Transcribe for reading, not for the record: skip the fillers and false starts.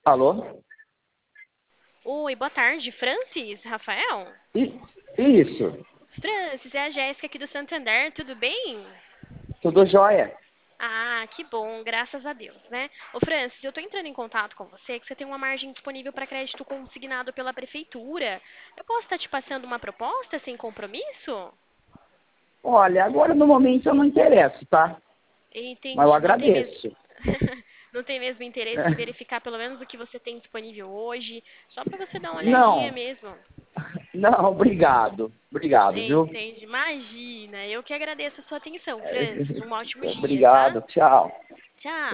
Alô? Oi, boa tarde, Francis, Rafael? Isso. Francis, é a Jéssica aqui do Santander, tudo bem? Tudo jóia? Ah, que bom, graças a Deus, né? Ô Francis, eu tô entrando em contato com você que você tem uma margem disponível para crédito consignado pela prefeitura. Eu posso estar te passando uma proposta sem compromisso? Olha, agora no momento eu não interesso, tá? Mas eu Entendi, não tem mesmo. agradeço. Não tem mesmo interesse em verificar pelo menos o que você tem disponível hoje, só para você dar uma olhadinha Não, mesmo. não, obrigado. Obrigado, viu? Entende? Imagina. Eu que agradeço a sua atenção, Francis. Um ótimo dia, tá? Obrigado, tchau. Tchau.